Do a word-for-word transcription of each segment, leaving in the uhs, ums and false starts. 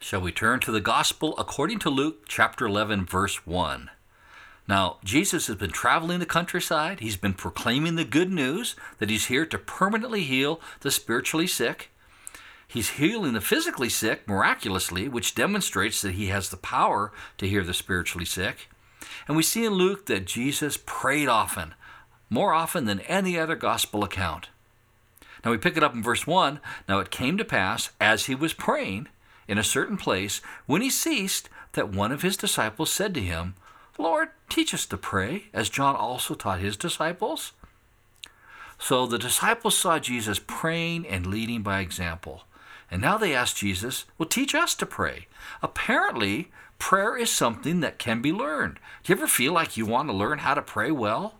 Shall we turn to the Gospel according to Luke chapter eleven, verse one? Now, Jesus has been traveling the countryside. He's been proclaiming the good news that he's here to permanently heal the spiritually sick. He's healing the physically sick miraculously, which demonstrates that he has the power to heal the spiritually sick. And we see in Luke that Jesus prayed often, more often than any other gospel account. Now we pick it up in verse one. Now it came to pass, as he was praying in a certain place, when he ceased, that one of his disciples said to him, Lord, teach us to pray, as John also taught his disciples. So the disciples saw Jesus praying and leading by example. And now they ask Jesus, well, teach us to pray. Apparently, prayer is something that can be learned. Do you ever feel like you want to learn how to pray well?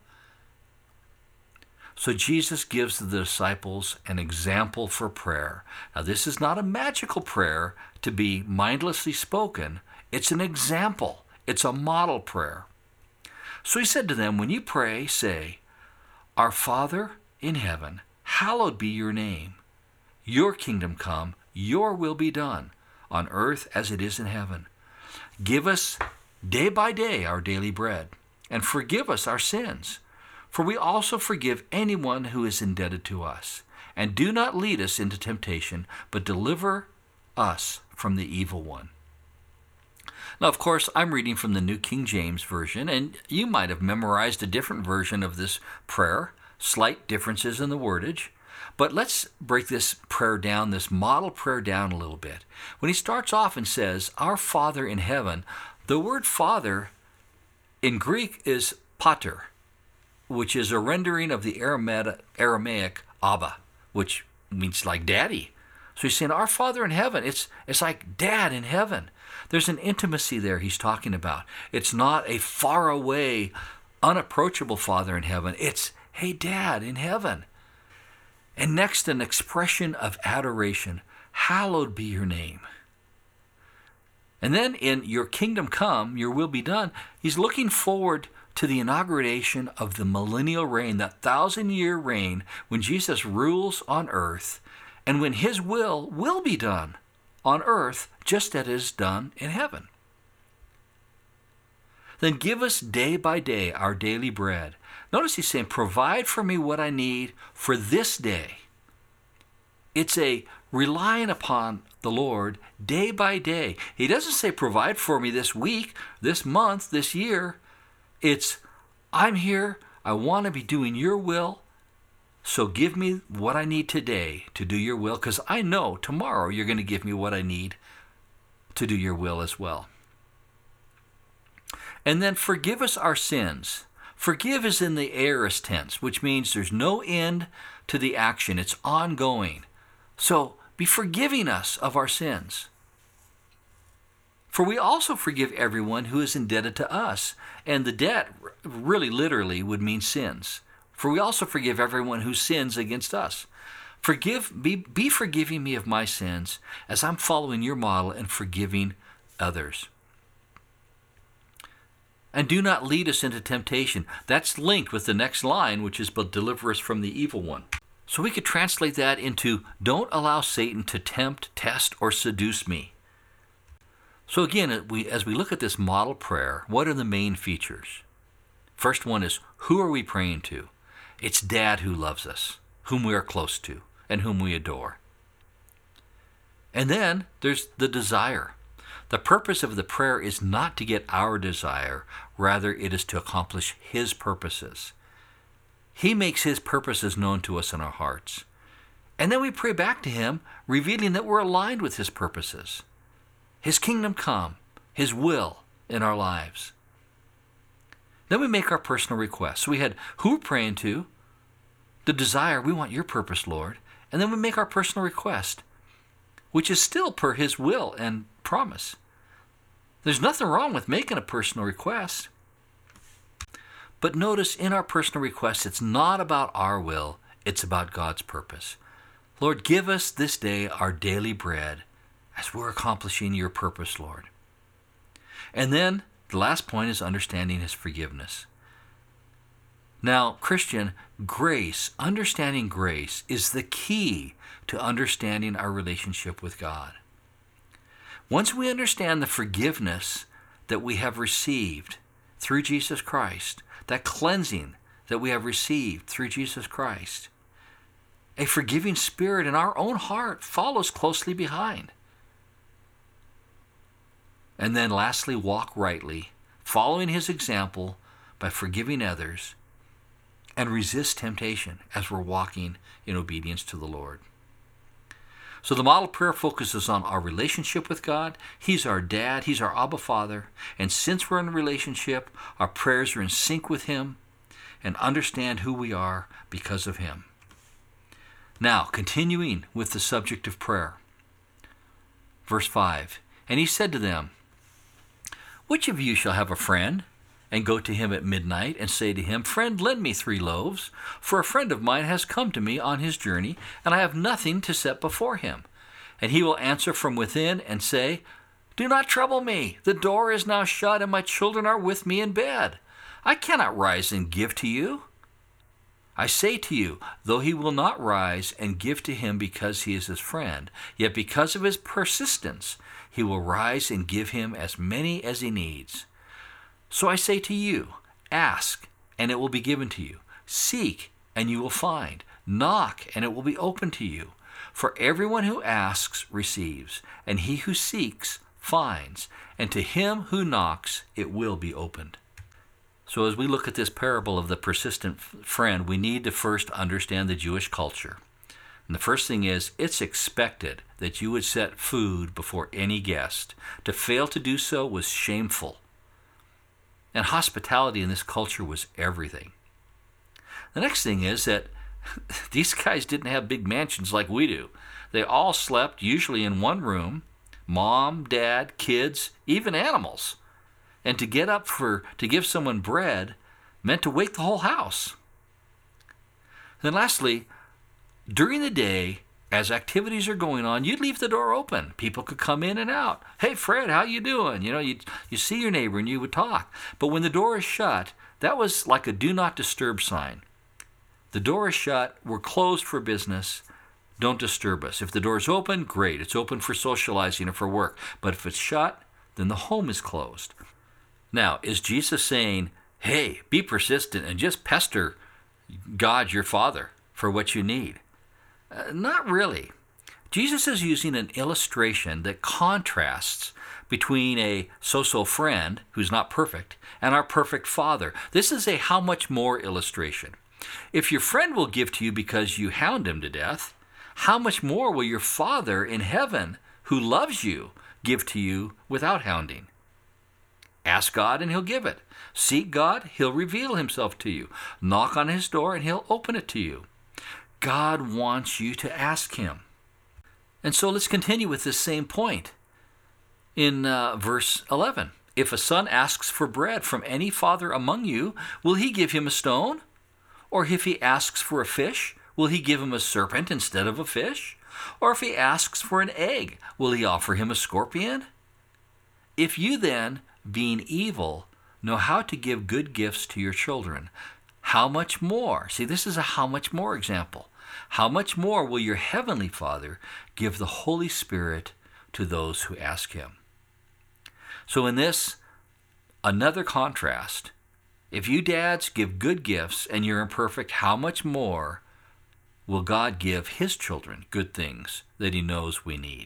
So Jesus gives the disciples an example for prayer. Now, this is not a magical prayer to be mindlessly spoken. It's an example. It's a model prayer. So he said to them, when you pray, say, Our Father in heaven, hallowed be your name. Your kingdom come, your will be done, on earth as it is in heaven. Give us day by day our daily bread, and forgive us our sins, for we also forgive anyone who is indebted to us. And do not lead us into temptation, but deliver us from the evil one. Now, of course, I'm reading from the New King James Version, and you might have memorized a different version of this prayer, slight differences in the wordage. But let's break this prayer down, this model prayer down a little bit. When he starts off and says, Our Father in heaven, the word Father in Greek is pater, which is a rendering of the Aramaic, Aramaic Abba, which means like daddy. So he's saying, Our Father in heaven, it's, it's like dad in heaven. There's an intimacy there he's talking about. It's not a faraway, unapproachable Father in heaven. It's, hey, Dad in heaven. And next, an expression of adoration. Hallowed be your name. And then in your kingdom come, your will be done, he's looking forward to the inauguration of the millennial reign, that thousand-year reign when Jesus rules on earth and when his will will be done on earth just as it is done in heaven. Then give us day by day our daily bread. Notice he's saying, provide for me what I need for this day. It's a relying upon the Lord day by day. He doesn't say provide for me this week, this month, this year. It's, I'm here, I want to be doing your will, so give me what I need today to do your will, because I know tomorrow you're going to give me what I need to do your will as well. And then forgive us our sins. Forgive is in the aorist tense, which means there's no end to the action. It's ongoing. So be forgiving us of our sins. For we also forgive everyone who is indebted to us. And the debt really literally would mean sins. For we also forgive everyone who sins against us. Forgive, be, be forgiving me of my sins as I'm following your model and forgiving others. And do not lead us into temptation. That's linked with the next line, which is, but deliver us from the evil one. So we could translate that into, don't allow Satan to tempt, test, or seduce me. So again, we, as we look at this model prayer, what are the main features? First one is, who are we praying to? It's Dad who loves us, whom we are close to, and whom we adore. And then there's the desire. The purpose of the prayer is not to get our desire, rather it is to accomplish his purposes. He makes his purposes known to us in our hearts. And then we pray back to him, revealing that we're aligned with his purposes. His kingdom come, his will in our lives. Then we make our personal requests. So we had who we're praying to, the desire, we want your purpose, Lord. And then we make our personal request, which is still per his will and promise. There's nothing wrong with making a personal request. But notice in our personal request, it's not about our will, it's about God's purpose. Lord, give us this day our daily bread as we're accomplishing your purpose, Lord. And then the last point is understanding his forgiveness. Now, Christian, grace, understanding grace, is the key to understanding our relationship with God. Once we understand the forgiveness that we have received through Jesus Christ, that cleansing that we have received through Jesus Christ, a forgiving spirit in our own heart follows closely behind. And then lastly, walk rightly, following his example by forgiving others, and resist temptation as we're walking in obedience to the Lord. So the model prayer focuses on our relationship with God. He's our dad. He's our Abba Father. And since we're in a relationship, our prayers are in sync with him and understand who we are because of him. Now, continuing with the subject of prayer. Verse five, and he said to them, which of you shall have a friend, and go to him at midnight, and say to him, friend, lend me three loaves, for a friend of mine has come to me on his journey, and I have nothing to set before him. And he will answer from within and say, do not trouble me. The door is now shut, and my children are with me in bed. I cannot rise and give to you. I say to you, though he will not rise and give to him because he is his friend, yet because of his persistence, he will rise and give him as many as he needs. So I say to you, ask, and it will be given to you. Seek, and you will find. Knock, and it will be opened to you. For everyone who asks receives, and he who seeks finds, and to him who knocks it will be opened. So as we look at this parable of the persistent friend, we need to first understand the Jewish culture. And the first thing is, it's expected that you would set food before any guest. To fail to do so was shameful. And hospitality in this culture was everything. The next thing is that these guys didn't have big mansions like we do. They all slept usually in one room, mom, dad, kids, even animals. And to get up for to give someone bread meant to wake the whole house. Then lastly, during the day, as activities are going on, you'd leave the door open. People could come in and out. Hey, Fred, how you doing? You know, you you see your neighbor and you would talk. But when the door is shut, that was like a do not disturb sign. The door is shut. We're closed for business. Don't disturb us. If the door is open, great. It's open for socializing or for work. But if it's shut, then the home is closed. Now, is Jesus saying, hey, be persistent and just pester God, your Father, for what you need? Uh, not really. Jesus is using an illustration that contrasts between a so-so friend who's not perfect and our perfect Father. This is a how much more illustration. If your friend will give to you because you hound him to death, how much more will your Father in heaven, who loves you, give to you without hounding? Ask God and he'll give it. Seek God, he'll reveal himself to you. Knock on his door and he'll open it to you. God wants you to ask him. And so let's continue with this same point in uh, verse eleven. If a son asks for bread from any father among you, will he give him a stone? Or if he asks for a fish, will he give him a serpent instead of a fish? Or if he asks for an egg, will he offer him a scorpion? If you then, being evil, know how to give good gifts to your children, how much more? See, this is a how much more example. How much more will your heavenly Father give the Holy Spirit to those who ask him? So in this, another contrast. If you dads give good gifts and you're imperfect, how much more will God give his children good things that he knows we need?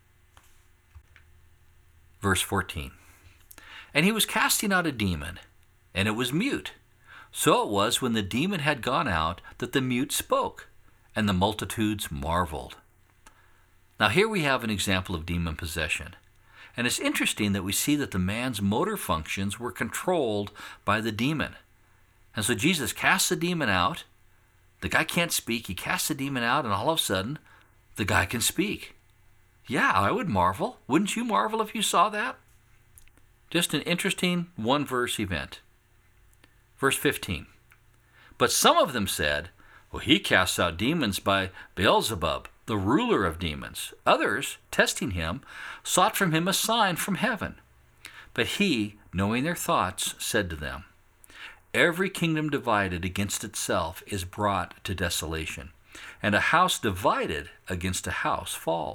Verse fourteen. And he was casting out a demon, and it was mute. So it was when the demon had gone out that the mute spoke, and the multitudes marveled. Now here we have an example of demon possession. And it's interesting that we see that the man's motor functions were controlled by the demon. And so Jesus casts the demon out. The guy can't speak. He casts the demon out, and all of a sudden, the guy can speak. Yeah, I would marvel. Wouldn't you marvel if you saw that? Just an interesting one-verse event. Verse fifteen. But some of them said, well, he casts out demons by Beelzebub, the ruler of demons. Others, testing him, sought from him a sign from heaven. But he, knowing their thoughts, said to them, every kingdom divided against itself is brought to desolation, and a house divided against a house falls.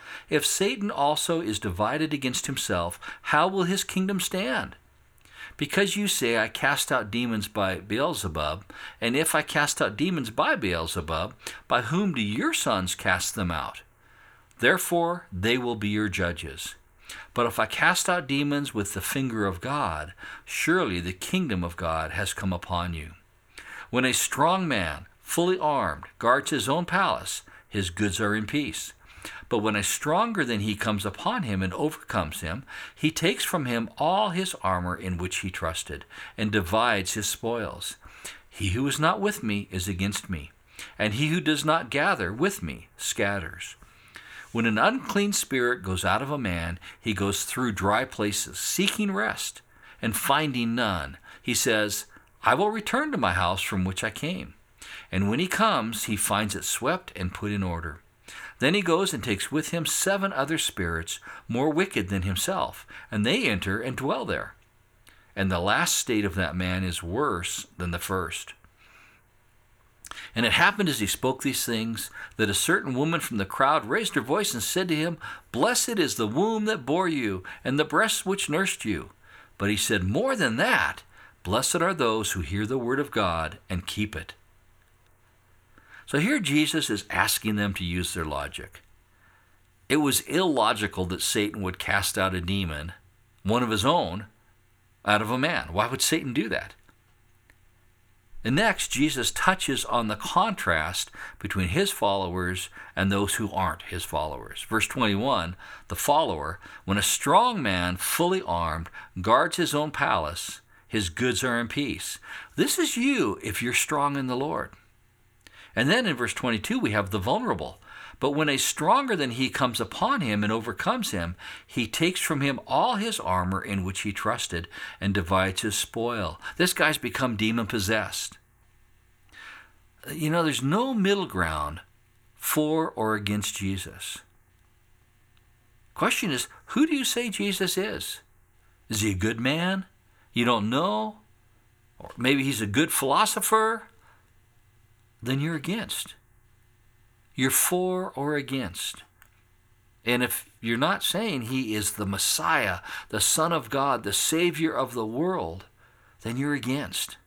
If Satan also is divided against himself, how will his kingdom stand? Because you say, I cast out demons by Beelzebub, and if I cast out demons by Beelzebub, by whom do your sons cast them out? Therefore they will be your judges. But if I cast out demons with the finger of God, surely the kingdom of God has come upon you. When a strong man, fully armed, guards his own palace, his goods are in peace. But when a stronger than he comes upon him and overcomes him, he takes from him all his armor in which he trusted, and divides his spoils. He who is not with me is against me, and he who does not gather with me scatters. When an unclean spirit goes out of a man, he goes through dry places, seeking rest, and finding none. He says, I will return to my house from which I came. And when he comes, he finds it swept and put in order. Then he goes and takes with him seven other spirits more wicked than himself, and they enter and dwell there. And the last state of that man is worse than the first. And it happened as he spoke these things, that a certain woman from the crowd raised her voice and said to him, Blessed is the womb that bore you, and the breasts which nursed you. But he said, More than that, blessed are those who hear the word of God and keep it. So here Jesus is asking them to use their logic. It was illogical that Satan would cast out a demon, one of his own, out of a man. Why would Satan do that? And next, Jesus touches on the contrast between his followers and those who aren't his followers. Verse twenty-one, the follower, when a strong man, fully armed, guards his own palace, his goods are in peace. This is you if you're strong in the Lord. And then in verse twenty-two, we have the vulnerable. But when a stronger than he comes upon him and overcomes him, he takes from him all his armor in which he trusted and divides his spoil. This guy's become demon-possessed. You know, there's no middle ground for or against Jesus. Question is, who do you say Jesus is? Is he a good man? You don't know? Or maybe he's a good philosopher? Then you're against. You're for or against. And if you're not saying he is the Messiah, the Son of God, the Savior of the world, then you're against.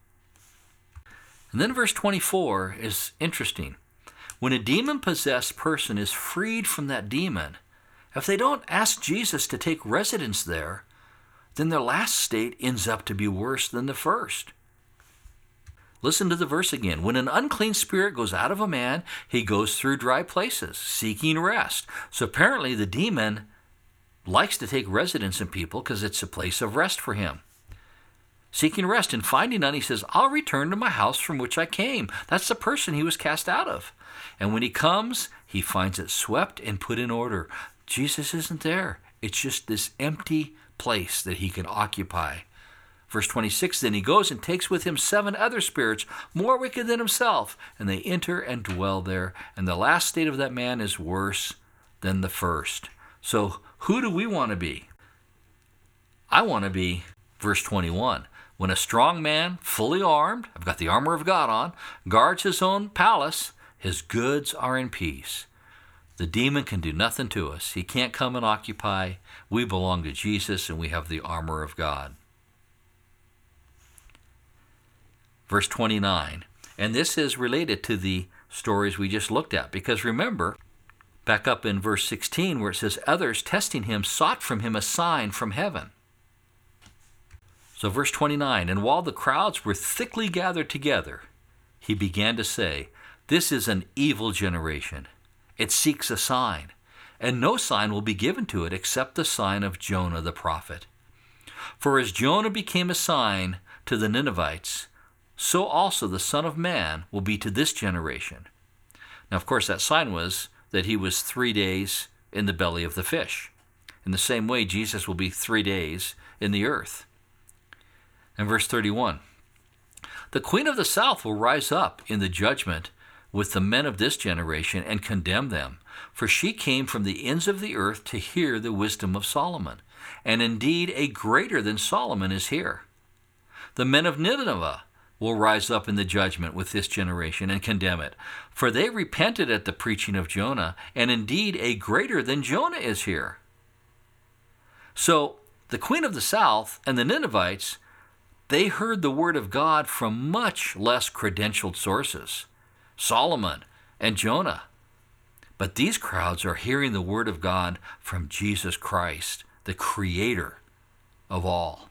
And then verse twenty-four is interesting. When a demon-possessed person is freed from that demon, if they don't ask Jesus to take residence there, then their last state ends up to be worse than the first. Listen to the verse again. When an unclean spirit goes out of a man, he goes through dry places, seeking rest. So apparently the demon likes to take residence in people because it's a place of rest for him. Seeking rest and finding none, he says, I'll return to my house from which I came. That's the person he was cast out of. And when he comes, he finds it swept and put in order. Jesus isn't there. It's just this empty place that he can occupy. Verse twenty-six, then he goes and takes with him seven other spirits, more wicked than himself, and they enter and dwell there. And the last state of that man is worse than the first. So who do we want to be? I want to be, verse twenty-one, when a strong man, fully armed, I've got the armor of God on, guards his own palace, his goods are in peace. The demon can do nothing to us. He can't come and occupy. We belong to Jesus, and we have the armor of God. Verse twenty-nine, and this is related to the stories we just looked at, because remember, back up in verse sixteen where it says, others testing him sought from him a sign from heaven. So verse twenty-nine, and while the crowds were thickly gathered together, he began to say, this is an evil generation. It seeks a sign, and no sign will be given to it except the sign of Jonah the prophet. For as Jonah became a sign to the Ninevites, so also the Son of Man will be to this generation. Now, of course, that sign was that he was three days in the belly of the fish. In the same way, Jesus will be three days in the earth. And verse thirty-one, the queen of the south will rise up in the judgment with the men of this generation and condemn them, for she came from the ends of the earth to hear the wisdom of Solomon. And indeed, a greater than Solomon is here. The men of Nineveh will rise up in the judgment with this generation and condemn it. For they repented at the preaching of Jonah, and indeed a greater than Jonah is here. So the queen of the south and the Ninevites, they heard the word of God from much less credentialed sources, Solomon and Jonah. But these crowds are hearing the word of God from Jesus Christ, the creator of all.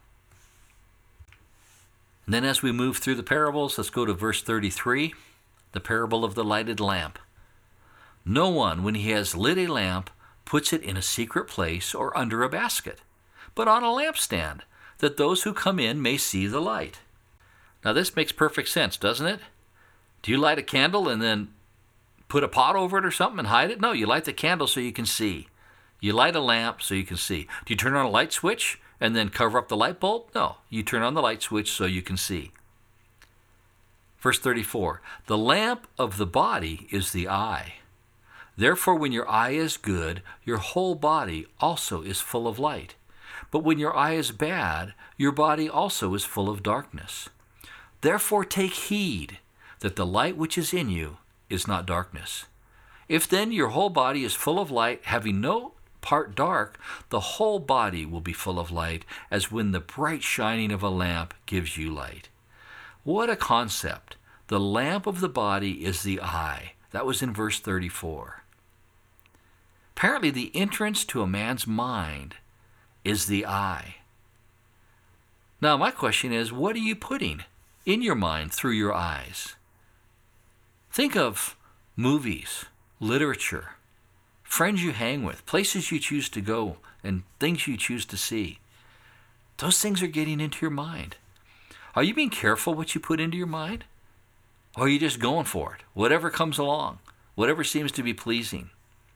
And then as we move through the parables, let's go to verse thirty-three, the parable of the lighted lamp. No one, when he has lit a lamp, puts it in a secret place or under a basket, but on a lampstand, that those who come in may see the light. Now this makes perfect sense, doesn't it? Do you light a candle and then put a pot over it or something and hide it? No, you light the candle so you can see. You light a lamp so you can see. Do you turn on a light switch and then cover up the light bulb? No, you turn on the light switch so you can see. Verse thirty-four, the lamp of the body is the eye. Therefore, when your eye is good, your whole body also is full of light. But when your eye is bad, your body also is full of darkness. Therefore, take heed that the light which is in you is not darkness. If then your whole body is full of light, having no part dark, the whole body will be full of light, as when the bright shining of a lamp gives you light. What a concept. The lamp of the body is the eye. That was in verse thirty-four. Apparently, the entrance to a man's mind is the eye. Now, my question is, what are you putting in your mind through your eyes? Think of movies, literature, friends you hang with, places you choose to go, and things you choose to see. Those things are getting into your mind. Are you being careful what you put into your mind? Or are you just going for it? Whatever comes along, whatever seems to be pleasing.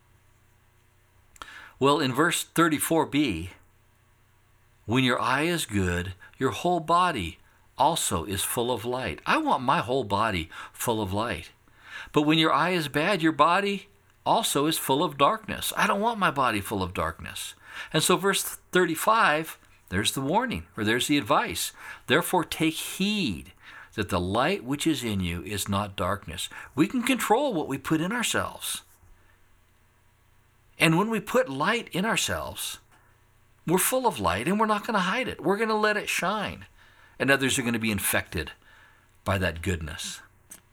Well, in verse thirty-four b, when your eye is good, your whole body also is full of light. I want my whole body full of light. But when your eye is bad, your body also is full of darkness. I don't want my body full of darkness. And so verse thirty-five, there's the warning, or there's the advice. Therefore take heed that the light which is in you is not darkness. We can control what we put in ourselves. And when we put light in ourselves, we're full of light and we're not going to hide it. We're going to let it shine. And others are going to be infected by that goodness.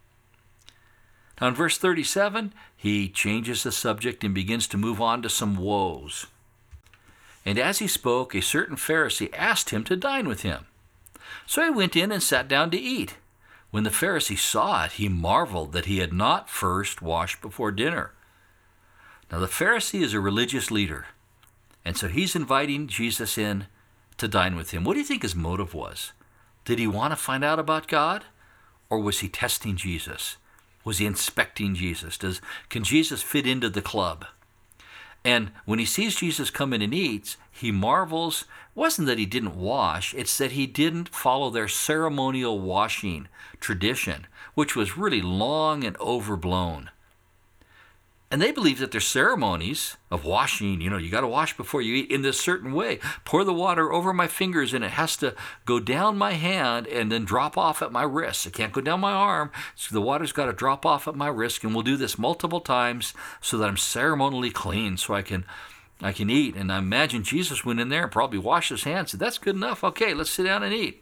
Now in verse thirty-seven, he changes the subject and begins to move on to some woes. And as he spoke, a certain Pharisee asked him to dine with him. So he went in and sat down to eat. When the Pharisee saw it, he marveled that he had not first washed before dinner. Now the Pharisee is a religious leader, and so he's inviting Jesus in to dine with him. What do you think his motive was? Did he want to find out about God, or was he testing Jesus? Was he inspecting Jesus? Does can Jesus fit into the club? And when he sees Jesus come in and eats, he marvels. It wasn't that he didn't wash, it's that he didn't follow their ceremonial washing tradition, which was really long and overblown. And they believe that their ceremonies of washing, you know, you got to wash before you eat in this certain way. Pour the water over my fingers and it has to go down my hand and then drop off at my wrist. It can't go down my arm, so the water's got to drop off at my wrist, and we'll do this multiple times so that I'm ceremonially clean so I can I can eat. And I imagine Jesus went in there and probably washed his hands and said, that's good enough. Okay, let's sit down and eat.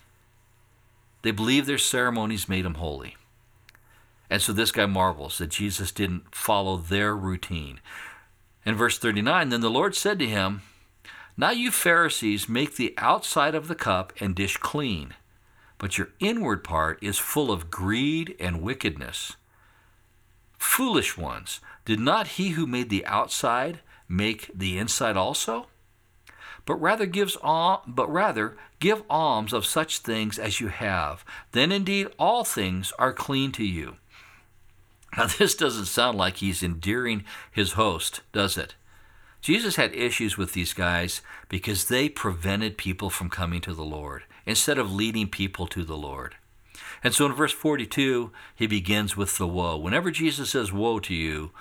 They believe their ceremonies made them holy. And so this guy marvels that Jesus didn't follow their routine. In verse thirty-nine, then the Lord said to him, now you Pharisees make the outside of the cup and dish clean, but your inward part is full of greed and wickedness. Foolish ones, did not he who made the outside make the inside also? But rather gives al- but rather give alms of such things as you have. Then indeed all things are clean to you. Now, this doesn't sound like he's endearing his host, does it? Jesus had issues with these guys because they prevented people from coming to the Lord instead of leading people to the Lord. And so in verse forty-two, he begins with the woe. Whenever Jesus says, woe to you,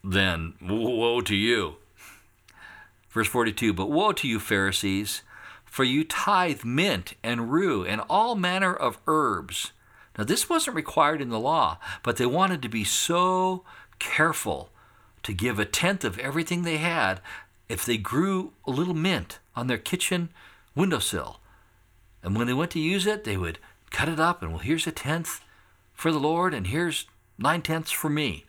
then woe to you. Verse forty-two, but woe to you, Pharisees, For you tithe mint and rue and all manner of herbs. Now this wasn't required in the law, but they wanted to be so careful to give a tenth of everything they had if they grew a little mint on their kitchen windowsill. And when they went to use it, they would cut it up and, well, here's a tenth for the Lord and here's nine tenths for me.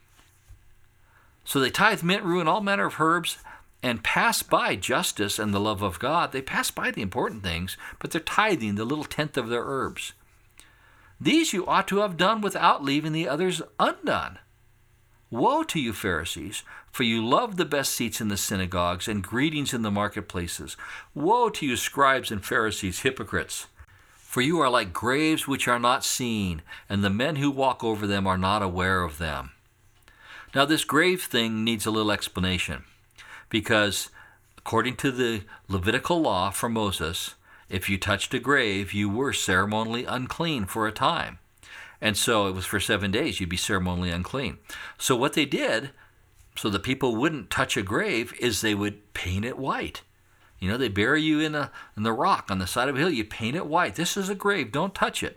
So they tithe mint, rue, and all manner of herbs, and pass by justice and the love of God. They pass by the important things, but they're tithing the little tenth of their herbs. These you ought to have done without leaving the others undone. Woe to you, Pharisees, for you love the best seats in the synagogues and greetings in the marketplaces. Woe to you, scribes and Pharisees, hypocrites, for you are like graves which are not seen, and the men who walk over them are not aware of them. Now this grave thing needs a little explanation, because according to the Levitical law from Moses, if you touched a grave, you were ceremonially unclean for a time. And so it was for seven days you'd be ceremonially unclean. So what they did, so the people wouldn't touch a grave, is they would paint it white. You know, they bury you in, a, in the rock on the side of a hill, you paint it white. This is a grave, don't touch it.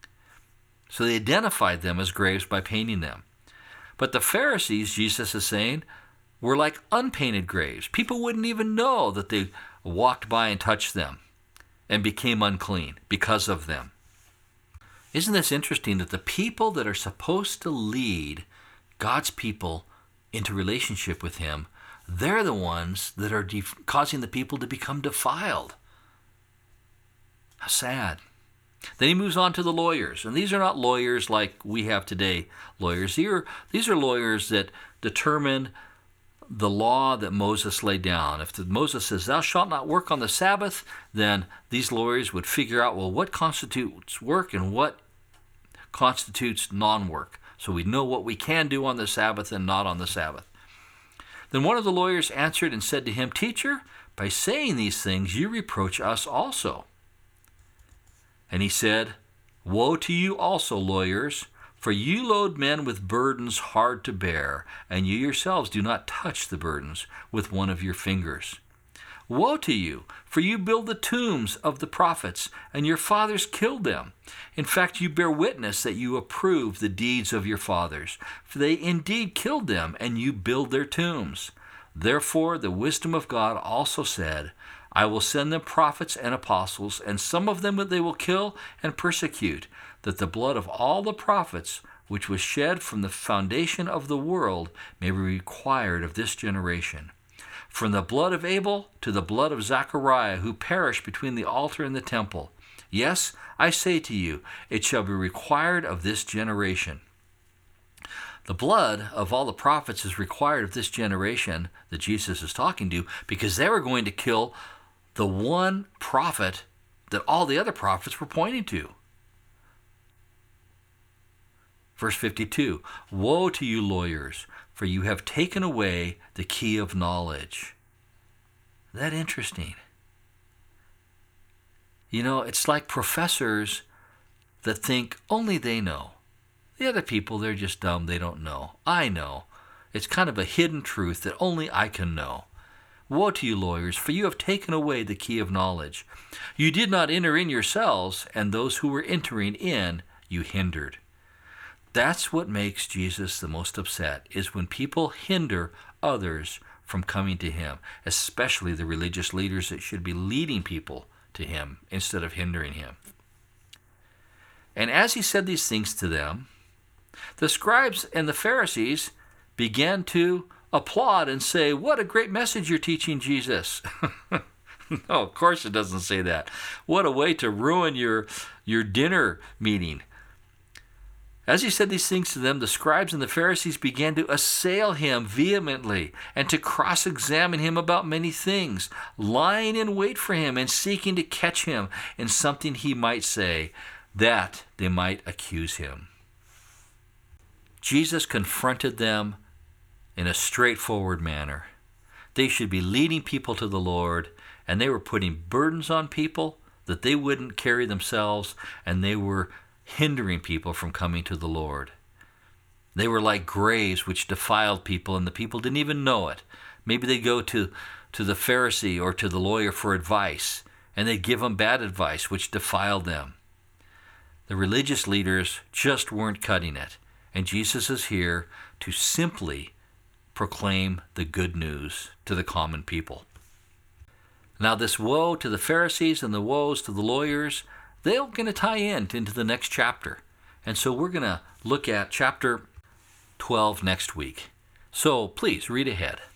So they identified them as graves by painting them. But the Pharisees, Jesus is saying, were like unpainted graves. People wouldn't even know that they walked by and touched them and became unclean because of them. Isn't this interesting that the people that are supposed to lead God's people into relationship with him, they're the ones that are def- causing the people to become defiled? How sad. Then he moves on to the lawyers. And these are not lawyers like we have today lawyers. These are, these are lawyers that determine the law that Moses laid down. If the, Moses says, thou shalt not work on the Sabbath, then these lawyers would figure out, well, what constitutes work and what constitutes non-work. So we know what we can do on the Sabbath and not on the Sabbath. Then one of the lawyers answered and said to him, Teacher, by saying these things you reproach us also. And he said, Woe to you also, lawyers, for you load men with burdens hard to bear, and you yourselves do not touch the burdens with one of your fingers. Woe to you, for you build the tombs of the prophets, and your fathers killed them. In fact, you bear witness that you approve the deeds of your fathers, for they indeed killed them, and you build their tombs. Therefore the wisdom of God also said, I will send them prophets and apostles, and some of them they will kill and persecute, that the blood of all the prophets which was shed from the foundation of the world may be required of this generation. From the blood of Abel to the blood of Zechariah, who perished between the altar and the temple. Yes, I say to you, it shall be required of this generation. The blood of all the prophets is required of this generation that Jesus is talking to, because they were going to kill the one prophet that all the other prophets were pointing to. Verse fifty-two, Woe to you, lawyers, for you have taken away the key of knowledge. Isn't that interesting? You know, it's like professors that think only they know. The other people, they're just dumb, they don't know. I know. It's kind of a hidden truth that only I can know. Woe to you, lawyers, for you have taken away the key of knowledge. You did not enter in yourselves, and those who were entering in you hindered. That's what makes Jesus the most upset, is when people hinder others from coming to him, especially the religious leaders that should be leading people to him instead of hindering him. And as he said these things to them, the scribes and the Pharisees began to applaud and say, What a great message you're teaching, Jesus. No, of course it doesn't say that. What a way to ruin your, your dinner meeting. As he said these things to them, the scribes and the Pharisees began to assail him vehemently and to cross-examine him about many things, lying in wait for him and seeking to catch him in something he might say, that they might accuse him. Jesus confronted them in a straightforward manner. They should be leading people to the Lord, and they were putting burdens on people that they wouldn't carry themselves, and they were hindering people from coming to the Lord. They were like graves which defiled people, and the people didn't even know it. Maybe they go to, to the Pharisee or to the lawyer for advice, and they'd give them bad advice, which defiled them. The religious leaders just weren't cutting it, and Jesus is here to simply proclaim the good news to the common people. Now this woe to the Pharisees and the woes to the lawyers, they're going to tie in into the next chapter. And so we're going to look at chapter twelve next week. So please read ahead.